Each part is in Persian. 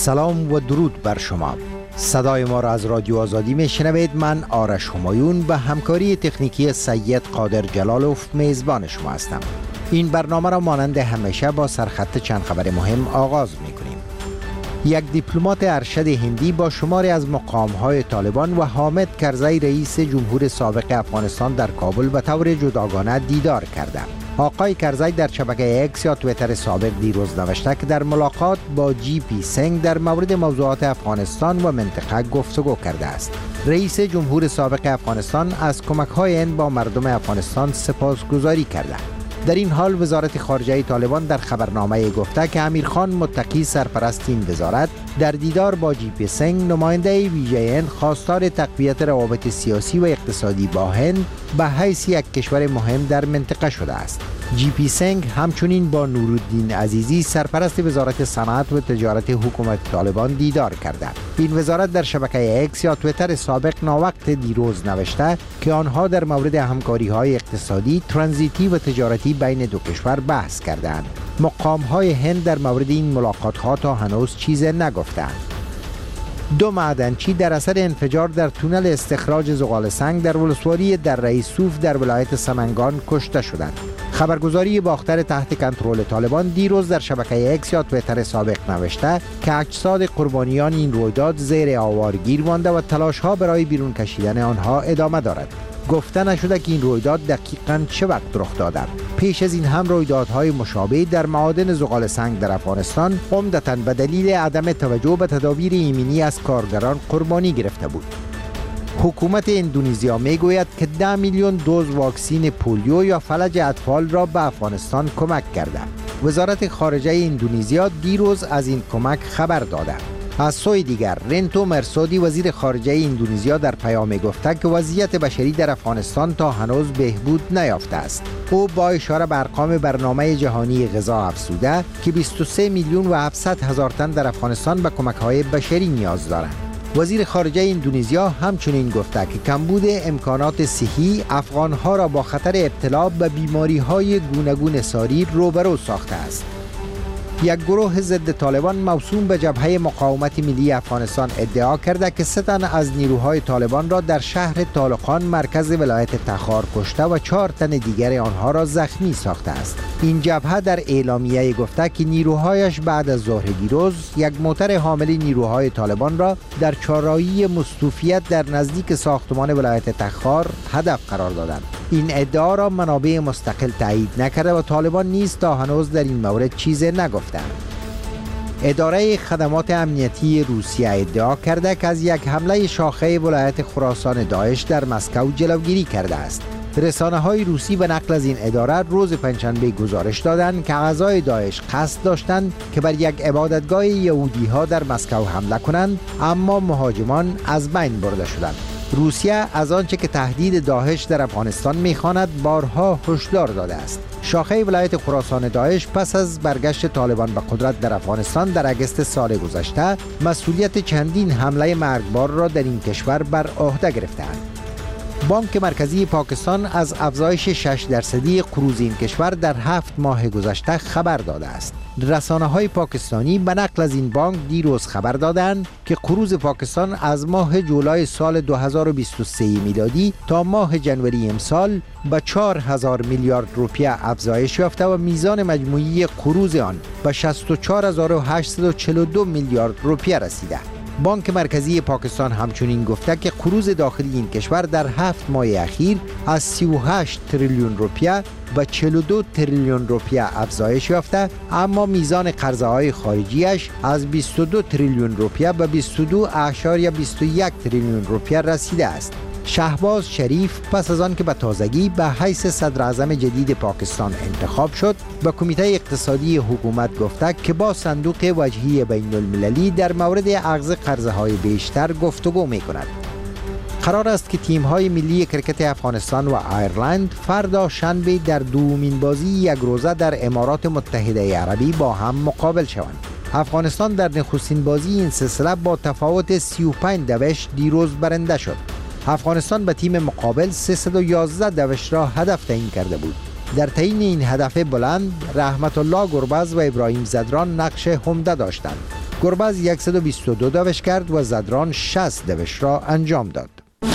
سلام و درود بر شما. صدای ما را از رادیو آزادی میشنوید. من آرش همایون به همکاری تکنیکی سید قادر جلالوف میزبان شما هستم. این برنامه را مانند همیشه با سرخط چند خبر مهم آغاز میکنیم. یک دیپلمات ارشد هندی با شماری از مقام‌های طالبان و حامد کرزی رئیس جمهور سابق افغانستان در کابل به طور جداگانه دیدار کرده. آقای کرزی در شبکه اکس یا تویتر سابق دیروز نوشته که در ملاقات با جی پی سنگ در مورد موضوعات افغانستان و منطقه گفتگو کرده است. رئیس جمهور سابق افغانستان از کمک‌های هند با مردم افغانستان سپاسگزاری کرده. در این حال وزارت خارجه طالبان در خبرنامه گفته که امیرخان متقی سرپرست این وزارت در دیدار با جی پی سنگ نماینده ویژه هند خواستار تقویت روابط سیاسی و اقتصادی با هند به حیث یک کشور مهم در منطقه شده است. جی پی سنگ همچنین با نورالدین عزیزی سرپرست وزارت صنعت و تجارت حکومت طالبان دیدار کرده. این وزارت در شبکه اکس یا تویتر سابق ناوقت دیروز نوشته که آنها در مورد همکاری‌های اقتصادی، ترانزیتی و تجارتی بین دو کشور بحث کردند. مقام‌های هند در مورد این ملاقات‌ها تا هنوز چیزی نگفتند. 2 معدنچی در اثر انفجار در تونل استخراج زغال سنگ در ولسوالی دره صوف در ولایت سمنگان کشته شدند. خبرگزاری باختر تحت کنترل طالبان دیروز در شبکه اکس یا تویتر سابق نوشته که اجساد قربانیان این رویداد زیر آوار گیر مانده و تلاش‌ها برای بیرون کشیدن آنها ادامه دارد. گفته نشده که این رویداد دقیقاً چه وقت رخ داده. پیش از این هم رویدادهای مشابه در معادن زغال سنگ در افغانستان عمدتاً به دلیل عدم توجه به تدابیر ایمنی از کارگران قربانی گرفته بود. حکومت اندونزیا میگوید که 10 میلیون دوز واکسین پولیو یا فلج اطفال را به افغانستان کمک کرده. وزارت خارجه اندونزیا دیروز از این کمک خبر داده. از سوی دیگر رنتو مرسودی وزیر خارجه اندونزیا در پیام گفته که وضعیت بشری در افغانستان تا هنوز بهبود نیافته است. او با اشاره به ارقام برنامه جهانی غذا افزوده که 23 میلیون و 700 هزار تن در افغانستان به کمک‌های بشری نیاز دارند. وزیر خارجه اندونزیا همچنین گفته که کمبود امکانات صحی افغانها را با خطر ابتلا به بیماری‌های گوناگون ساری روبرو ساخته است. یک گروه ضد طالبان موسوم به جبهه مقاومت ملی افغانستان ادعا کرده که 3 تن از نیروهای طالبان را در شهر طالقان مرکز ولایت تخار کشته و 4 تن دیگر آنها را زخمی ساخته است. این جبهه در اعلامیه گفته که نیروهایش بعد از ظهر دیروز یک موتر حامل نیروهای طالبان را در چهارراهی مستوفیت در نزدیک ساختمان ولایت تخار هدف قرار دادند. این ادعا را منابع مستقل تایید نکرده و طالبان نیز تا هنوز در این مورد چیزی نگفتند. اداره خدمات امنیتی روسیه ادعا کرده که از یک حمله شاخه ولایت خراسان داعش در مسکو جلوگیری کرده است. رسانه‌های روسی به نقل از این اداره روز پنجشنبه گزارش دادند که اعضای داعش قصد داشتند که بر یک عبادتگاه یهودی‌ها در مسکو حمله کنند، اما مهاجمان از بین برده شدند. روسیه از آنچه که تهدید داعش در افغانستان می‌خواند بارها هشدار داده است. شاخه ولایت خراسان داعش پس از برگشت طالبان به قدرت در افغانستان در اگست سال گذشته مسئولیت چندین حمله مرگبار را در این کشور بر عهده گرفته‌اند. بانک مرکزی پاکستان از افزایش 6% قروض این کشور در 7 ماه گذشته خبر داده است. رسانه‌های پاکستانی به نقل از این بانک دیروز خبر دادند که قروض پاکستان از ماه جولای سال 2023 میلادی تا ماه جنوری امسال به 4000 میلیارد روپیه افزایش یافته و میزان مجموعی قروض آن به 64842 میلیارد روپیه رسیده. بانک مرکزی پاکستان همچنین گفته که قروض داخلی این کشور در 7 ماه اخیر از 38 تریلیون روپیه به 42 تریلیون روپیه افزایش یافته، اما میزان قرضه‌های خارجیش از 22 تریلیون روپیه به 22.21 تریلیون روپیه رسیده است. شهباز شریف پس از آن که به تازگی به حیث صدر اعظم جدید پاکستان انتخاب شد، به کمیته اقتصادی حکومت گفته که با صندوق وجهی بین المللی در مورد اخذ قرضه‌های بیشتر گفتگو می‌کند. قرار است که تیم‌های ملی کرکت افغانستان و ایرلند فردا شنبه در دومین بازی یک روزه در امارات متحده عربی با هم مقابل شوند. افغانستان در نخستین بازی این سلسله با تفاوت 35 دوش دیروز برنده شد. افغانستان به تیم مقابل 311 دوش را هدف تعیین کرده بود. در تعیین این هدف بلند رحمت الله گربز و ابراهیم زدران نقش عمده داشتند. گربز 122 دوش کرد و زدران 60 دوش را انجام داد.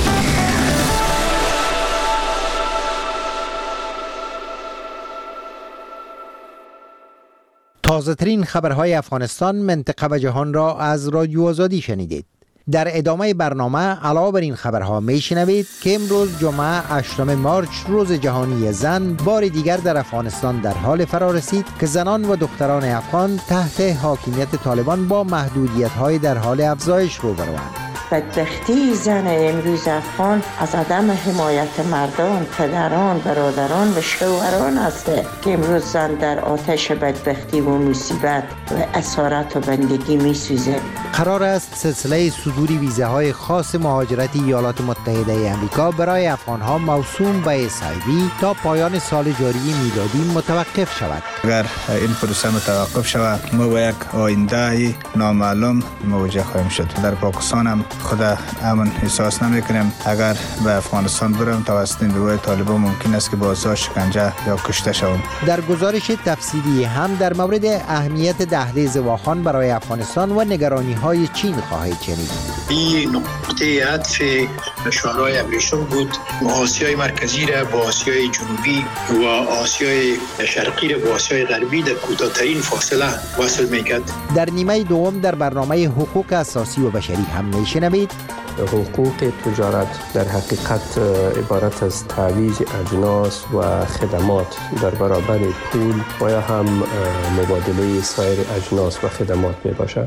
تازه ترین خبرهای افغانستان، منطقه و جهان را از رادیو آزادی شنیدید. در ادامه برنامه علاوه بر این خبرها میشنوید که امروز جمعه 8 مارچ روز جهانی زن بار دیگر در افغانستان در حال فرا رسید که زنان و دختران افغان تحت حاکمیت طالبان با محدودیت‌های در حال افزایش روبروند. بدبختی زن امروز افغان از عدم حمایت مردان، پدران، برادران و شوهران است که امروز زن در آتش بدبختی و مصیبت و اسارت و بندگی می سوزه. قرار است سلسله صدور ویزاهای خاص مهاجرت ایالات متحده آمریکا برای افغانها موسوم به SIV تا پایان سال جاری میلادی متوقف شود. اگر این پروسه متوقف شود ما با یک آینده نامعلوم مواجه خواهیم شد. در پاکستان هم خود امن احساس نمی‌کنیم. اگر به افغانستان برم توسط نیروهای طالبان ممکن است که بازداشت، شکنجه یا کشته شوم. در گزارش تفصیلی هم در مورد اهمیت دهلیز واخان برای افغانستان و نگرانی‌های چین خواهید شنید. این نقطه عطف شورای ابریشم بود. آسیای مرکزی را با آسیای جنوبی و آسیای شرقی را با آسیای غربی در کوتاه‌ترین فاصله وصل می‌کرد. در نیمه دوم در برنامه حقوق اساسی و بشری هم میشنوید. حقوق تجارت در حقیقت عبارت از تعویض اجناس و خدمات در برابر پول و یا هم مبادله سایر اجناس و خدمات می باشد.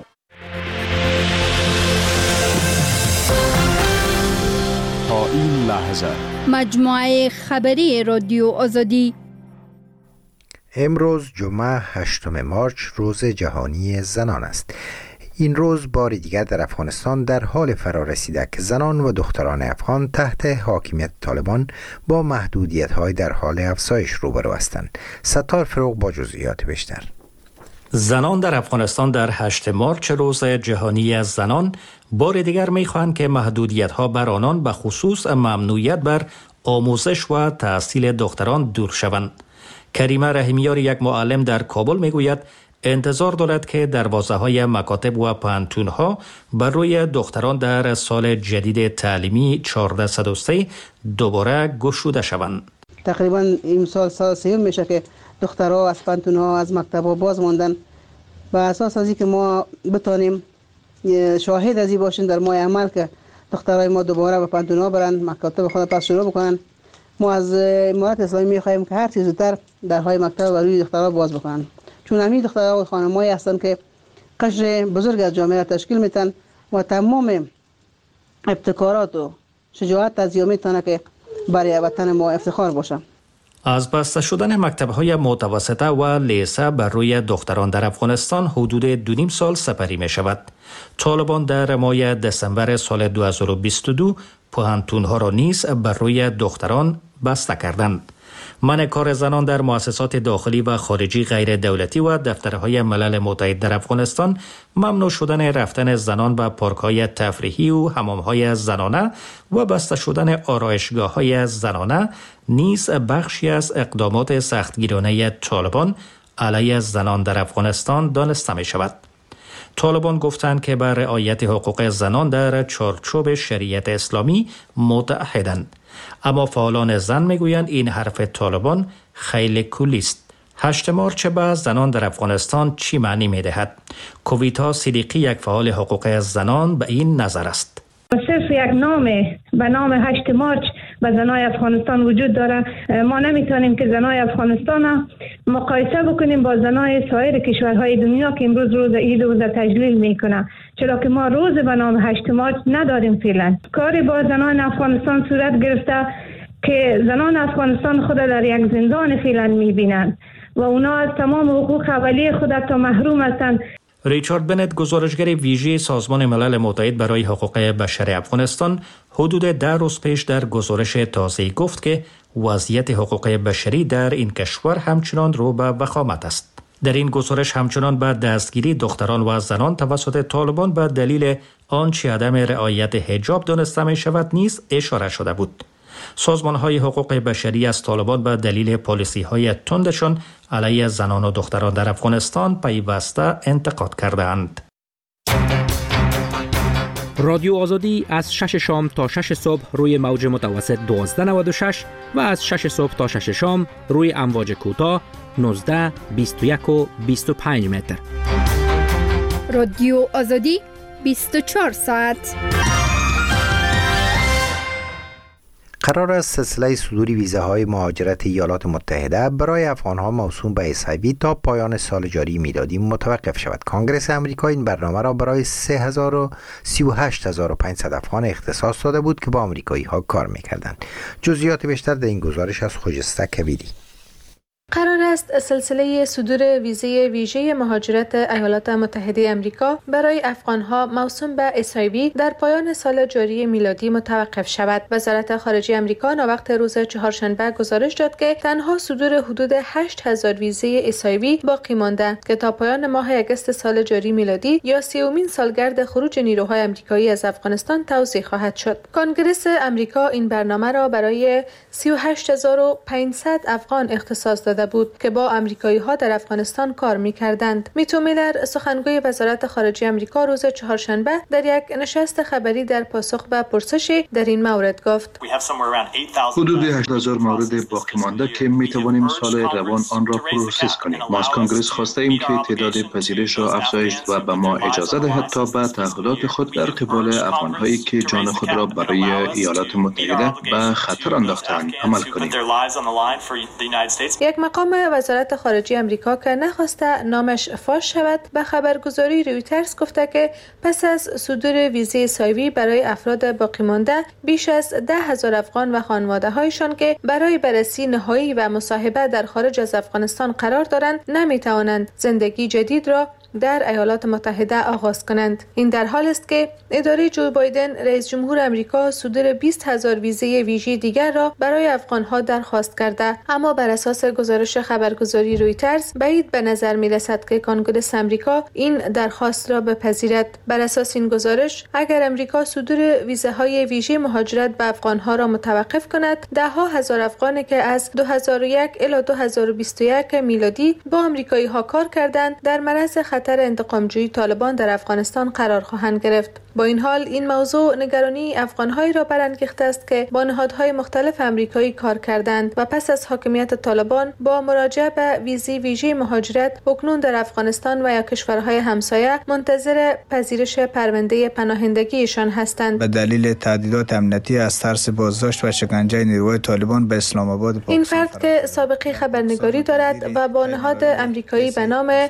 تا این لحظه مجموعه خبری رادیو آزادی. امروز جمعه 8 مارچ روز جهانی زنان است. این روز بار دیگر در افغانستان در حال فرا رسیده که زنان و دختران افغان تحت حاکمیت طالبان با محدودیت‌های در حال افزایش روبرو هستند. ستار فروغ با جزئیات بیشتر. زنان در افغانستان در 8 مارچ روز جهانی زنان بار دیگر می‌خواهند که محدودیت‌ها بر آنان به خصوص ممنوعیت بر آموزش و تحصیل دختران دور شوند. کریمه رحیمیار، یک معلم در کابل، میگوید انتظار دارد که دروازه‌های مکاتب و پانتون‌ها بر روی دختران در سال جدید تعلیمی 1403 دوباره گشوده شوند. تقریبا این سال سوم میشه که دخترها از پانتون‌ها از مکتب‌ها باز ماندن. به اساس از اینکه ما بتونیم شاهد از این باشیم در ماه عمل که دخترای ما دوباره به پانتون‌ها برن، مکاتب خود پس شروع بکنن، ما از امارت اسلامی می‌خوایم که هر چیز زودتر درهای مکتب و روی دخترها باز بکنن، چون همین دخترها و خانم‌هایی هستند که قشر بزرگ از جامعه را تشکیل میتن و تمام ابتکارات و شجاعت از یوم میتونه که برای وطن ما افتخار باشه. از بسته شدن مکتب‌های متوسطه و لیسه بر روی دختران در افغانستان حدود 2.5 سال سپری می شود. طالبان در ماه دسامبر سال 2022 پوهنتون‌ها را نیز بر روی دختران بسته کردند. منع کار زنان در مؤسسات داخلی و خارجی غیر دولتی و دفترهای ملل متحد در افغانستان، ممنوع شدن رفتن زنان به پارک‌های تفریحی و حمام‌های زنانه و بسته شدن آرایشگاه‌های زنانه نیز بخشی از اقدامات سختگیرانه طالبان علیه زنان در افغانستان دانسته می شود. طالبان گفتند که بر رعایت حقوق زنان در چارچوب شریعت اسلامی متعهدند. اما فعالان زن میگویند این حرف طالبان خیلی کلی است. 8 مارچ به زنان در افغانستان چی معنی میدهد؟ کویتا صدیقی، یک فعال حقوق زنان، به این نظر است. صرف یک نام به نام 8 مارچ به زنای افغانستان وجود داره. ما نمیتونیم که زنای افغانستان مقایسه بکنیم با زنای سایر کشورهای دنیا که امروز روز عید و تجلیل میکنه، چرا که ما روز به نام 8 مارچ نداریم. فعلا کاری با زنان افغانستان صورت گرفته که زنان افغانستان خود در یک زندان فعلا میبینند و اونا از تمام حقوق اولیه خود تا محروم هستند. ریچارد بنت، گزارشگر ویژه سازمان ملل متحد برای حقوق بشر افغانستان، حدود 10 روز پیش در گزارش تازه‌ای گفت که وضعیت حقوق بشری در این کشور همچنان رو به وخامت است. در این گزارش همچنان به دستگیری دختران و زنان توسط طالبان به دلیل آنچه عدم رعایت حجاب دانسته می شود نیز اشاره شده بود. سازمان‌های حقوق بشری از طالبان به دلیل پالیسی‌های تندشان علیه زنان و دختران در افغانستان پیوسته انتقاد کردند. رادیو آزادی از 6 شام تا 6 صبح روی موج متوسط 1296 و از 6 صبح تا 6 شام روی امواج کوتاه 19، 21 و 25 متر. رادیو آزادی 24 ساعت. قرار است سلسله صدور ویزاهای مهاجرت ایالات متحده برای افغانها موسوم به HIV تا پایان سال جاری میلادی متوقف شود. کانگرس امریکا این برنامه را برای 38,500 افغان اختصاص داده بود که با آمریکایی ها کار میکردند. جزئیات بیشتر در این گزارش از خجسته کبیری. قرار است سلسله صدور ویزه ویژه مهاجرت ایالات متحده آمریکا برای افغانها موسوم به HIV در پایان سال جاری میلادی متوقف شود. وزارت خارجه آمریکا ناوقت روز چهارشنبه گزارش داد که تنها صدور حدود 8,000 ویزه HIV باقی مانده که تا پایان ماه اگست سال جاری میلادی یا 30مین سالگرد خروج نیروهای آمریکایی از افغانستان توزیع خواهد شد. کنگره آمریکا این برنامه را برای 38,500 افغان اختصاص داده بود که با آمریکایی ها در افغانستان کار می‌کردند. میتو میلر سخنگوی وزارت خارجه آمریکا روز چهارشنبه در یک نشست خبری در پاسخ به پرسشی در این مورد گفت: حدود 8,000 مورد باقی مانده که میتوانیم سال روان آن را پروسس کنیم. ما از کانگرس خواسته ایم که تعداد پذیرش را افزایش و به ما اجازه دهد تا به تعهدات خود در قبال افغان‌هایی که جان خود را برای ایالات متحده به خطر انداختند عمل کنیم. یک مقام وزارت خارجه آمریکا که نخواسته نامش فاش شود به خبرگزاری رویترز گفته که پس از صدور ویزه سایوی برای افراد باقی مانده بیش از 10,000 افغان و خانواده‌هایشان که برای بررسی نهایی و مصاحبه در خارج از افغانستان قرار دارند نمیتوانند زندگی جدید را در ایالات متحده آغاز کنند. این در حال است که اداره جو بایدن رئیس جمهور آمریکا صدور 20,000 ویزه ویژه دیگر را برای افغانها درخواست کرده، اما بر اساس گزارش خبرگزاری رویترز بعید به نظر می رسد که کنگره آمریکا این درخواست را بپذیرد. بر اساس این گزارش اگر آمریکا صدور ویزه های ویژه مهاجرت به افغانها را متوقف کند، ده ها هزار افغانی که از 2001 الی 2021 میلادی با آمریکایی ها کار کردند در معرض خطر انتقامجویی طالبان در افغانستان قرار خواهند گرفت. با این حال این موضوع نگرانی افغان‌هایی را برانگیخته است که با نهادهای مختلف آمریکایی کار کردند و پس از حاکمیت طالبان با مراجعه به ویزه ویژه مهاجرت اکنون در افغانستان و یا کشورهای همسایه منتظر پذیرش پرونده پناهندگیشان هستند. به دلیل تهدیدات امنیتی از ترس بازداشت و شکنجه نیروهای طالبان به اسلام آباد این فرد که سابقه خبرنگاری دارد و با نهاد آمریکایی به نام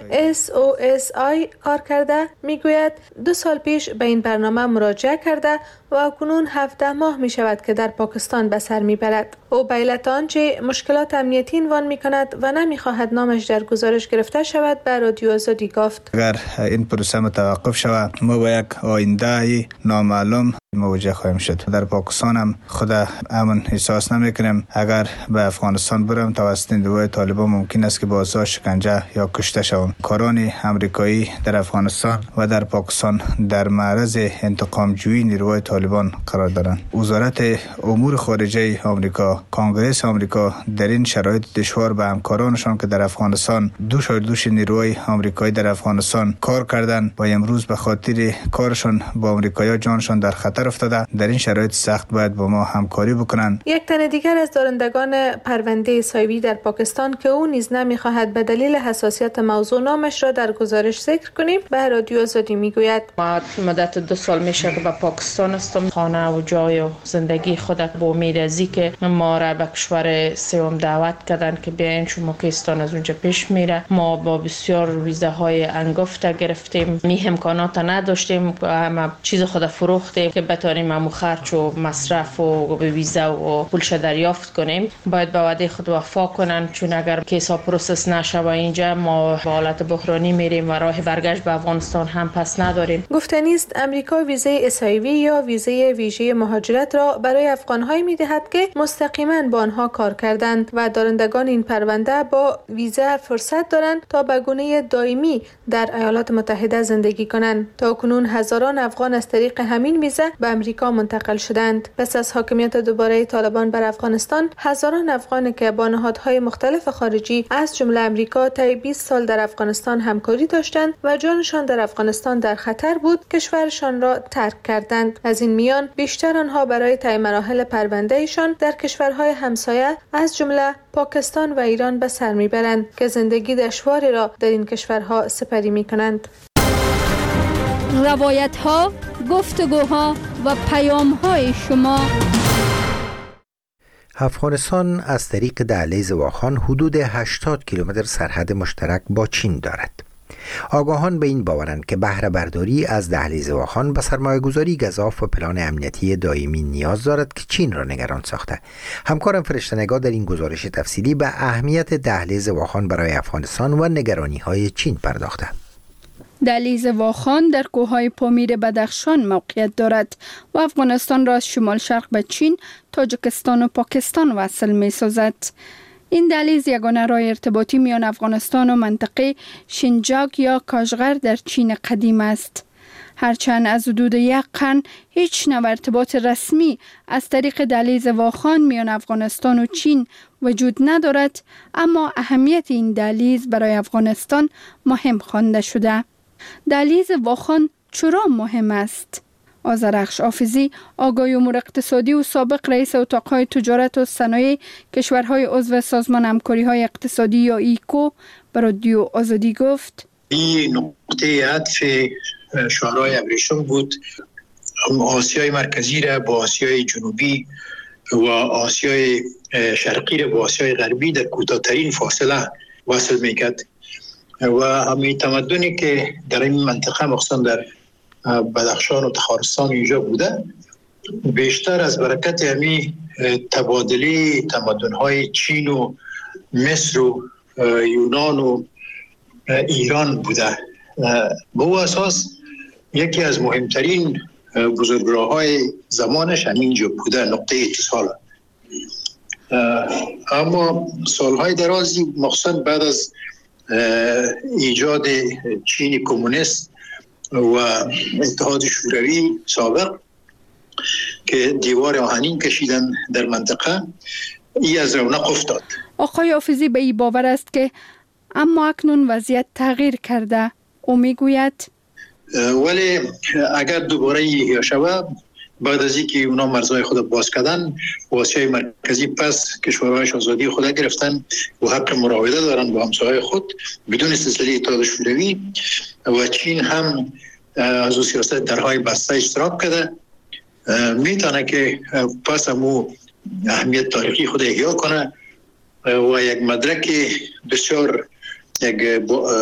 SOSI کار کرده میگوید 2 سال پیش به این برنامه مراجعه کرده و اکنون 17 ماه می شود که در پاکستان به سر می برد. او به علت آنچه مشکلات امنیتی عنوان می کند و نمی خواهد نامش در گزارش گرفته شود به رادیو آزادی گفت: اگر این پروسه متوقف شود ما با یک آینده نامعلوم مواجه خواهیم شد. در پاکستان هم خود امن احساس نمیکنیم. اگر به افغانستان برم توسط نیروهای طالبان ممکن است که بازداشت، شکنجه یا کشته شوم. کاران آمریکایی در افغانستان و در پاکستان در معرض انتقامجویی نیروهای طالبان قرار دارند. وزارت امور خارجه آمریکا، کانگرس آمریکا در این شرایط دشوار به همکارانشان که در افغانستان دوش نیروهای آمریکایی در افغانستان کار کردند و امروز به خاطر کارشان با آمریکایی‌ها جانشان در خطر افتاده، در این شرایط سخت باید با ما همکاری بکنند. یک تن دیگر از دارندگان پرونده سایوی در پاکستان که او نیز نمی‌خواهد به دلیل حساسیت موضوع نامش را در گزارش ذکر کنیم به رادیو آزادی میگوید: ما مدت 2 سال میشه که به پاکستان هستم. خانه و جای و زندگی خودت با امید ازی که ما را به کشور سوم دعوت کردن که بیاین شما پاکستان از اونجا پیش میره. ما با بسیار ویزه های انگفت گرفتیم، می امکانات نداشتیم، همه چیز خود فروختیم که بتونیم همو خرج و مصرف و ویزه و پولش دریافت کنیم. باید به وعده خود وفا کنن، چون اگر کیسا پروسس نشه و اینجا ما به حالت بحرانی میریم و راه برگشت به افغانستان هم پس نداریم. گفتنی است امریکا ویزه اسایوی یا ویزه ویژه مهاجرت را برای افغان‌هایی می‌دهد که مستقیم مستقیما با آنها کار کردند و دارندگان این پرونده با ویزا فرصت دارند تا به گونه دائمی در ایالات متحده زندگی کنند. تا کنون هزاران افغان از طریق همین ویزا به امریکا منتقل شدند. پس از حاکمیت دوباره طالبان بر افغانستان، هزاران افغان که با نهادهای مختلف خارجی از جمله امریکا طی 20 سال در افغانستان همکاری داشتند و جانشان در افغانستان در خطر بود، کشورشان را ترک کردند. از این میان بیشتر آنها برای طی مراحل پروندهشان در کشورهای همسایه از جمله پاکستان و ایران به سر میبرند که زندگی دشواری را در این کشورها سپری میکنند. روایت ها، گفتگوها و پیام های شما. افغانستان از طریق دهلیز واخان حدود 80 کیلومتر سرحد مشترک با چین دارد. آگاهان به این باورند که بهره برداری از دهلیز واخان به سرمایه‌گذاری گزاف و پلان امنیتی دائمی نیاز دارد که چین را نگران ساخته. همکارم فرشته نگاه در این گزارش تفصیلی به اهمیت دهلیز واخان برای افغانستان و نگرانی‌های چین پرداخته. دهلیز واخان در کوههای پامیر بدخشان موقعیت دارد و افغانستان را از شمال شرق به چین، تاجیکستان و پاکستان وصل می سازد. این دهلیز یگانه راه ارتباطی میان افغانستان و منطقه شینجاک یا کاشغر در چین قدیم است. هرچند از حدود یک قرن هیچ نوع ارتباط رسمی از طریق دهلیز واخان میان افغانستان و چین وجود ندارد، اما اهمیت این دهلیز برای افغانستان مهم خوانده شده. دهلیز واخان چرا مهم است؟ آذرخش حافظی، آگاهی امور اقتصادی و سابق رئیس اتاقهای تجارت و صنایع کشورهای عضو سازمان همکاری‌های اقتصادی یا ایکو به رادیو آزادی گفت: این نقطه عطف شورای ابریشم بود. آسیای مرکزی را با آسیای جنوبی و آسیای شرقی را با آسیای غربی در کوتاه‌ترین فاصله وصل می‌کرد و همین تمدنی که در این منطقه مخصوصا در بدخشان و تخارستان اینجا بوده، بیشتر از برکت همین تبادله تمدن‌های چین و مصر و یونان و ایران بوده. به او اساس یکی از مهمترین بزرگراه‌های زمانش همینجا بوده، نقطه اتصال. اما سالهای درازی مخصوصا بعد از ایجاد چین کمونیست و اتحاد شوروی سابق که دیوار آهنین کشیدن در منطقه، ای از رونق افتاد. آقای حافظی به این باور است که اما اکنون وضعیت تغییر کرده. او میگوید ولی اگر دوباره احیا شود، بعد از اینکه اونا مرزهای خود باز کردن و آسیای مرکزی پس کشورهایش آزادی خود گرفتن و حق مراوده دارن با همسایه خود بدون سلسله اتحاد شوروی و چین هم از اون سیاست درهای بسته اشتراک کرده، میتونه که پس همو اهمیت تاریخی خود احیا کنه و یک مدرک بسیار یک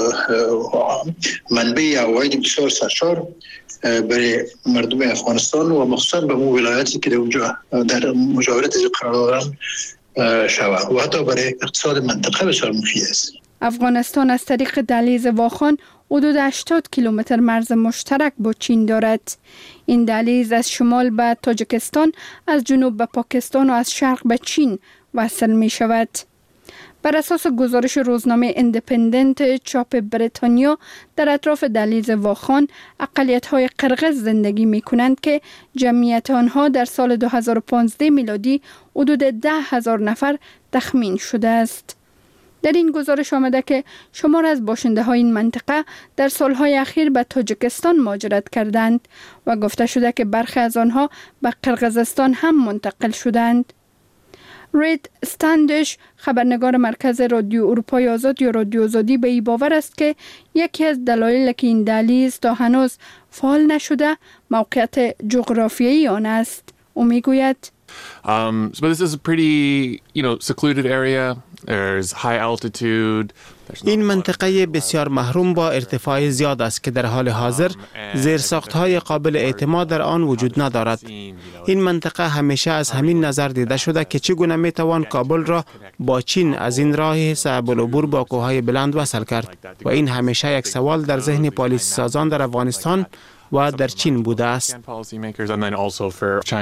منبع عواید بسیار سرشار برای مردم افغانستان و مخصوصا به مو ولایتی که در اونجا در مجاورت قرار دارن شود و حتی برای اقتصاد منطقه بسیار مفید است. افغانستان از طریق دهلیز واخان حدود 80 کیلومتر مرز مشترک با چین دارد. این دهلیز از شمال به تاجیکستان، از جنوب به پاکستان و از شرق به چین وصل می شود. بر اساس گزارش روزنامه ایندیپندنت چاپ بریتانیا، در اطراف دهلیز واخان اقلیت‌های قرغز زندگی می‌کنند که جمعیت آنها در سال 2015 میلادی حدود 10,000 نفر تخمین شده است. در این گزارش آمده که شمار از باشنده‌های این منطقه در سالهای اخیر به تاجیکستان مهاجرت کردند و گفته شده که برخی از آنها به قرغزستان هم منتقل شدند. رید استندش، خبرنگار مرکز رادیو اروپای آزاد یا رادیو آزادی، به این باور است که یکی از دلایل که این دهلیز تا هنوز فعال نشده موقعیت جغرافیایی آن است. او میگوید So this is a pretty, secluded area. There's high altitude. این منطقه بسیار محروم با ارتفاع زیاد است که در حال حاضر زیرساخت‌های قابل اعتماد در آن وجود ندارد. این منطقه همیشه از همین نظر دیده شده که چگونه میتوان کابل را با چین از این راه صعب العبور با کوههای بلند وصل کرد و این همیشه یک سوال در ذهن پالیسی سازان در افغانستان و در چین بوده است.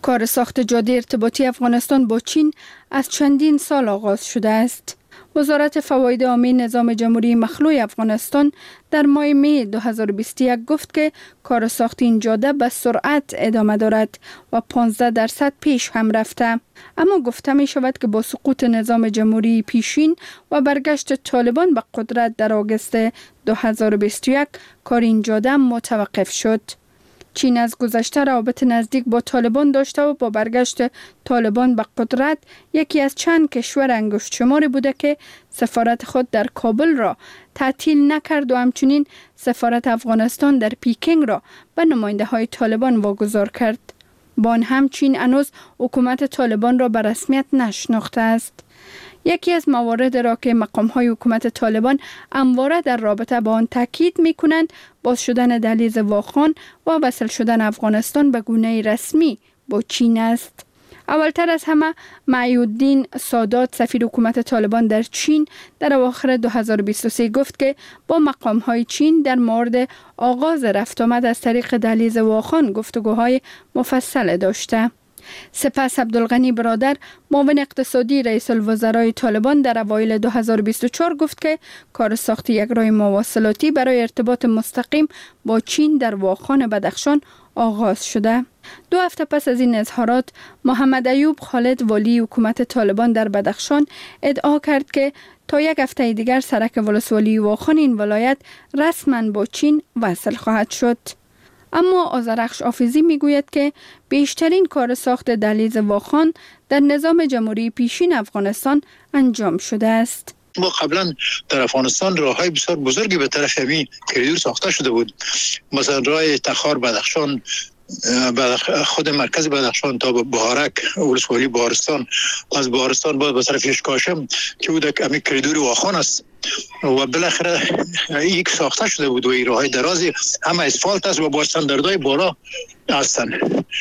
کار ساخت جاده ارتباطی افغانستان با چین از چندین سال آغاز شده است. وزارت فواید عامه نظام جمهوری مخلوع افغانستان در ماه می 2021 گفت که کار ساخت این جاده به سرعت ادامه دارد و 15% پیش هم رفته. اما گفته می شود که با سقوط نظام جمهوری پیشین و برگشت طالبان به قدرت در آگوست 2021 کار این جاده متوقف شد. چین از گذشته روابط نزدیک با طالبان داشته و با برگشت طالبان به قدرت یکی از چند کشور انگشت شماری بوده که سفارت خود در کابل را تعطیل نکرد و همچنین سفارت افغانستان در پیکینگ را به نماینده های طالبان واگذار کرد. با آن هم چین هنوز حکومت طالبان را به رسمیت نشناخته است. یکی از موارد را که مقام‌های حکومت طالبان همواره در رابطه با آن تاکید می‌کنند باز شدن دهلیز واخان و وصل شدن افغانستان به گونه رسمی با چین است. اولتر از همه معیودالدین سادات سفیر حکومت طالبان در چین در اواخر 2023 گفت که با مقام‌های چین در مورد آغاز رفت آمد از طریق دهلیز واخان گفتگوهای مفصل داشته. سپس عبدالغنی برادر معاون اقتصادی رئیس الوزرای طالبان در اوایل 2024 گفت که کار ساخت یک راه مواصلاتی برای ارتباط مستقیم با چین در واخان بدخشان آغاز شده. 2 هفته پس از این اظهارات محمد ایوب خالد والی حکومت طالبان در بدخشان ادعا کرد که تا 1 هفته دیگر سرک ولسوالی واخان این ولایت رسما با چین وصل خواهد شد. اما آذرخش حافظی میگوید که بیشترین کار ساخت دهلیز واخان در نظام جمهوری پیشین افغانستان انجام شده است. ما قبلا در افغانستان راههای بسیار بزرگی به طرف همین کریدور ساخته شده بود. مثلا راه تخار بدخشان، خود مرکز بدخشان تا بهارک ولسوالی بهارستان، از بهارستان باز به طرف اشکاشم که بود همین کریدور واخان است و بالاخره یک ساخته شده بود و این راههای درازی همه اسفالت است و با استانداردهای بالا هستند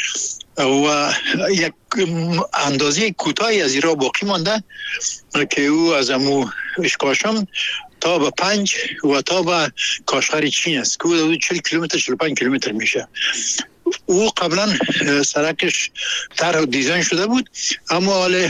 و یک اندازه کوتاهی از این راه باقی مانده که او از امو اشکاشم تا به 5 و تا به کاشغر چین است که او 40 کیلومتر 45 کیلومتر میشه. او قبلا سرکش طرح و دیزاین شده بود اما حال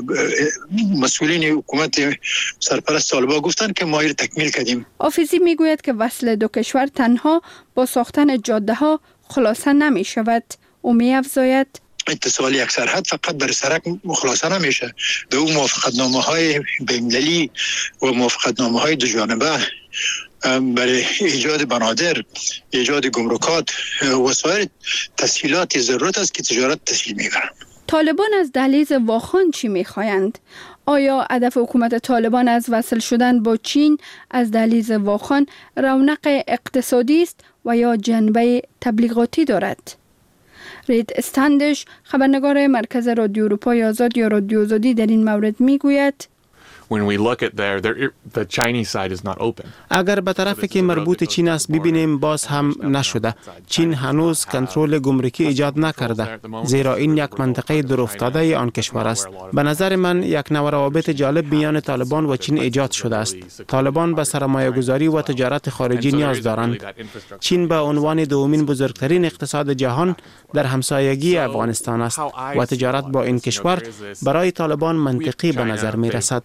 مسئولین حکومت سرپرست طالبان گفتن که ما این تکمیل کردیم. حافظی میگوید که وصل دو کشور تنها با ساختن جاده ها خلاصه نمی شود. او می افزاید اتصال یک سرحد فقط بر سرک خلاصه نمیشه. دو موافقتنامه های بین‌المللی و موافقتنامه های دو جانبه برای ایجاد بنادر، ایجاد گمرکات و سایر تسهیلات ضرورت است که تجارت تسهیل می‌کنند. طالبان از دهلیز واخان چی می‌خواهند؟ آیا هدف حکومت طالبان از وصل شدن با چین از دهلیز واخان رونق اقتصادی است و یا جنبه تبلیغاتی دارد؟ رید استندش خبرنگار مرکز رادیو اروپای آزاد یا رادیو آزادی در این مورد میگوید when we look at the Chinese side is not open. اگر به طرفی که مربوط چین است ببینیم باز هم نشده. چین هنوز کنترل گمرکی ایجاد نکرده زیرا این یک منطقه دورافتاده آن کشور است. به نظر من یک نوع روابط جالب میان طالبان و چین ایجاد شده است. طالبان به سرمایه گذاری و تجارت خارجی نیاز دارند. چین به عنوان دومین بزرگترین اقتصاد جهان در همسایگی افغانستان است و تجارت با این کشور برای طالبان منطقی به نظر می رسد.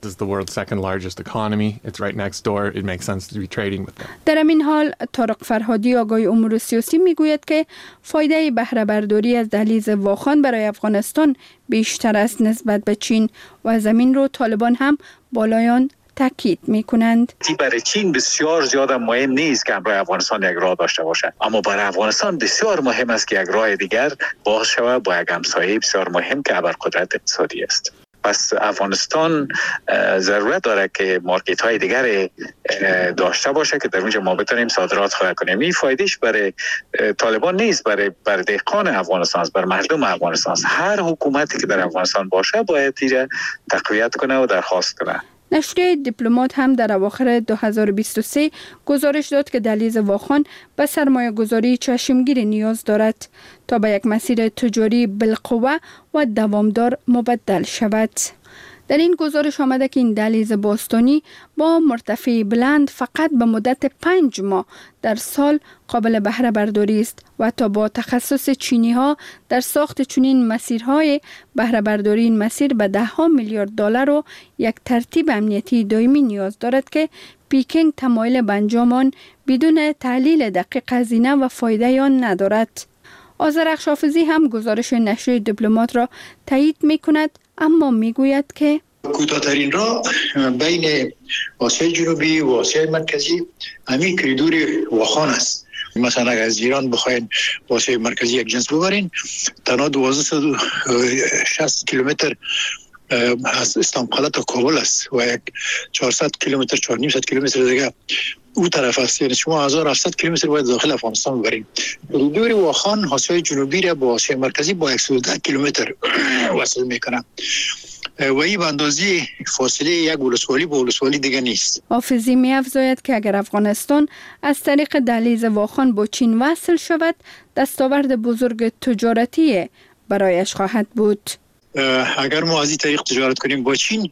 در همین حال طارق فرهادی آگای امور سیاسی میگوید که فایده بهره برداری از دهلیز واخان برای افغانستان بیشتر است نسبت به چین و از همین رو طالبان هم بالایان تاکید میکنند. برای چین بسیار زیاد مهم نیست که برای افغانستان یک راه داشته باشد، اما برای افغانستان بسیار مهم است که یک راه دیگر باز شود با یک همسایه بسیار مهم که ابرقدرت اقتصادی است. پس افغانستان ضرورت داره که مارکت های دیگر داشته باشه که در اونجا ما بتونیم صادرات خواهد کنیم. این فایدهش برای طالبان نیست، برای دهقان افغانستان است، برای مردم افغانستان است. هر حکومتی که در افغانستان باشه باید ایجا تقویت کنه و درخواست کنه. نشریه دیپلمات هم در اواخر 2023 گزارش داد که دهلیز واخان به سرمایه گذاری چشمگیر نیاز دارد تا به یک مسیر تجاری بالقوه و دوامدار مبدل شود. در این گزارش آمده که این دهلیز باستانی با مرتفع بلند فقط به مدت 5 ماه در سال قابل بهره برداری است و تا با تخصص چینی ها در ساخت چنین مسیرهای بهره برداری این مسیر به $10 میلیارد و یک ترتیب امنیتی دائمی نیاز دارد که پیکینگ تمایل به انجام آن بدون تحلیل دقیق هزینه و فایده آن ندارد. آذرخش حافظی هم گزارش نشریه دیپلمات را تایید می کند، اما می گوید که کوتاه‌ترین راه بین آسیای جنوبی و آسیای مرکزی همین کریدور واخان است. مثلا اگر از ایران بخواین آسیای مرکزی یک جنس ببرین، تنها 1260 کیلومتر از استانبول تا کابل است و یک 400 کیلومتر 400 کیلومتر دیگه او طرف است. یعنی شما 1700 کیلومتر باید داخل افغانستان ببرین. کریدور واخان آسیای جنوبی را با آسیای مرکزی با 110 کیلومتر وصل میکنه و این به اندازه فاصله یک ولسوالی با ولسوالی دیگه نیست. حافظی می افزاید که اگر افغانستان از طریق دهلیز واخان با چین وصل شود، دستاورد بزرگ تجارتی برایش خواهد بود. اگر ما از این طریق تجارت کنیم با چین،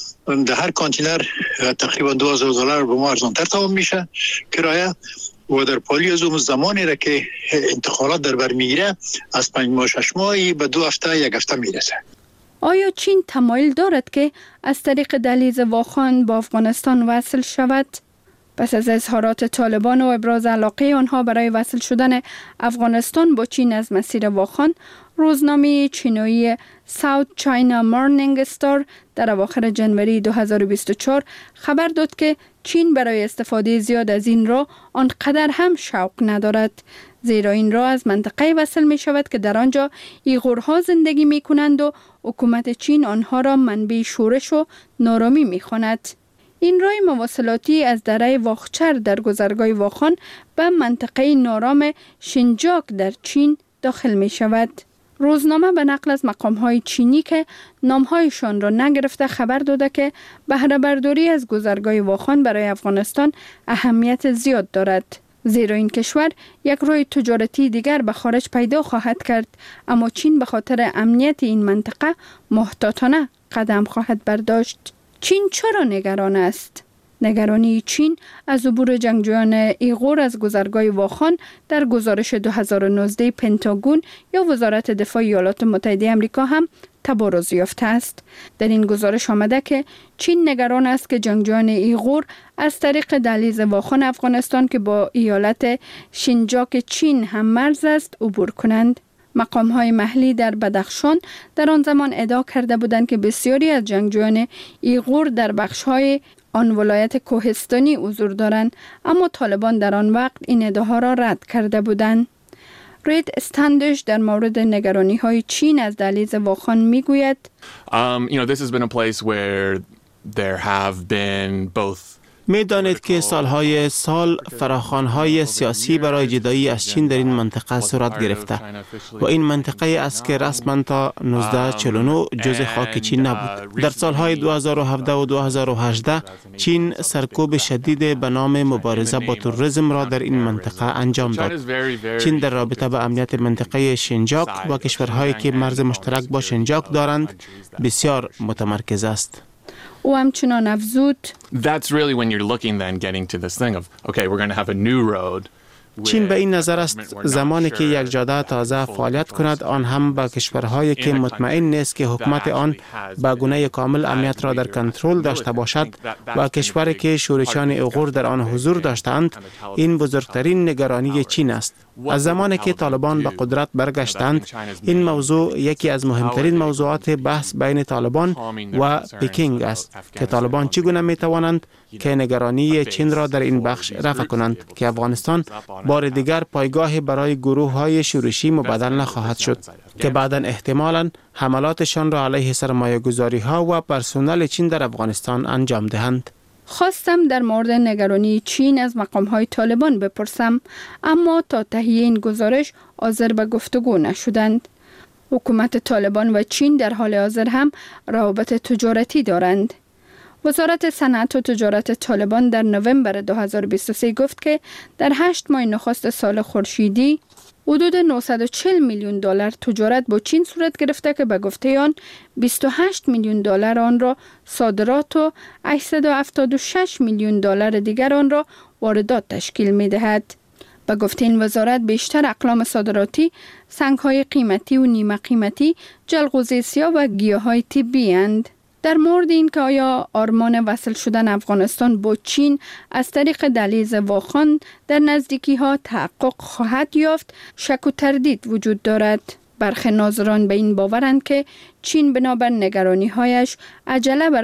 در هر کانتینر تقریبا $2000 به ما ارزانتر تمام میشه کرایه و در پالی از اون زمانی را که انتقالات در بر میگیره از 5 ماه 6 ماهی به 2 هفته 1 هفته میرسه. آیا چین تمایل دارد که از طریق دهلیز واخان با افغانستان وصل شود؟ پس از اظهارات طالبان و ابراز علاقه آنها برای وصل شدن افغانستان با چین از مسیر واخان، روزنامه چینی ساوت چاینا مورنینگ استار در اواخر جنوری 2024 خبر داد که چین برای استفاده زیاد از این راه آنقدر هم شوق ندارد، زیرا این راه از منطقه وصل می شود که در آنجا ایغورها زندگی می کنند و حکومت چین آنها را منبع شورش و نارامی می خواند. این راه مواصلاتی از دره واخچر در گذرگاه واخان به منطقه نارام شینجاک در چین داخل می شود. روزنامه به نقل از مقام‌های چینی که نام‌هایشان را نگرفته خبر داده که بهره برداری از گذرگاه واخان برای افغانستان اهمیت زیاد دارد، زیرا این کشور یک راه تجارتی دیگر به خارج پیدا خواهد کرد، اما چین به خاطر امنیت این منطقه محتاطانه قدم خواهد برداشت. چین چرا نگران است؟ نگرانی چین از عبور جنگجویان ایغور از گذرگاه واخان در گزارش 2019 پنتاگون یا وزارت دفاع ایالات متحده آمریکا هم تبارز یافته است. در این گزارش آمده که چین نگران است که جنگجویان ایغور از طریق دهلیز واخان افغانستان که با ایالت شینجاک چین هم مرز است عبور کنند. مقام‌های محلی در بدخشان در آن زمان ادعا کرده بودند که بسیاری از جنگجویان ایغور در بخش‌های آن ولایت کوهستانی حضور دارند، اما طالبان در آن وقت این ادعاها را رد کرده بودند. رید استندش در مورد نگرانی‌های چین از دهلیز واخان می‌گوید this has been a place where there have been both می دانید که سالهای سال فراخوان‌های سیاسی برای جدایی از چین در این منطقه صورت گرفته و این منطقه است که رسما تا 1949 جزء خاک چین نبود. در سالهای 2017 و 2018 چین سرکوب شدید به نام مبارزه با تروریسم را در این منطقه انجام داد. چین در رابطه با امنیت منطقه شینجاک و کشورهایی که مرز مشترک با شینجاک دارند بسیار متمرکز است. او همچنان افزود That's really when you're looking then getting to this thing of okay we're going to have a new road. چین به این نظر است زمانی که یک جاده تازه فعالیت کند، آن هم با کشورهایی که مطمئن نیست که حکومت آن به گونه کامل امنیت را در کنترل داشته باشد و کشوری که شورشیان ایغور در آن حضور داشتند، این بزرگترین نگرانی چین است. از زمانی که طالبان به قدرت برگشتند، این موضوع یکی از مهمترین موضوعات بحث بین طالبان و پکینگ است که طالبان چگونه می توانند که نگرانی چین را در این بخش رفع کنند که افغانستان بار دیگر پایگاه برای گروه‌های شورشی مبادل نخواهد شد که بعداً احتمالاً حملاتشان را علیه سرمایه‌گذاری‌ها و پرسنل چین در افغانستان انجام دهند. خواستم در مورد نگرانی چین از مقام‌های طالبان بپرسم، اما تا تهیه این گزارش حاضر به گفتگو نشدند. حکومت طالبان و چین در حال حاضر هم روابط تجارتی دارند. وزارت صنعت و تجارت طالبان در نوامبر 2023 گفت که در 8 ماه نخست سال خورشیدی حدود 940 میلیون دلار تجارت با چین صورت گرفته که به گفته آن 28 میلیون دلار آن را صادرات و 876 میلیون دلار دیگر آن را واردات تشکیل می دهد. به گفته این وزارت بیشتر اقلام صادراتی سنگ‌های قیمتی و نیمه قیمتی، جلغوزه سیاه و گیاهای طبی اند. در مورد این که آیا آرمان وصل شدن افغانستان با چین از طریق دهلیز واخان در نزدیکی ها تحقق خواهد یافت، شک و تردید وجود دارد. برخی ناظران به این باورند که چین بنابر نگرانی هایش عجله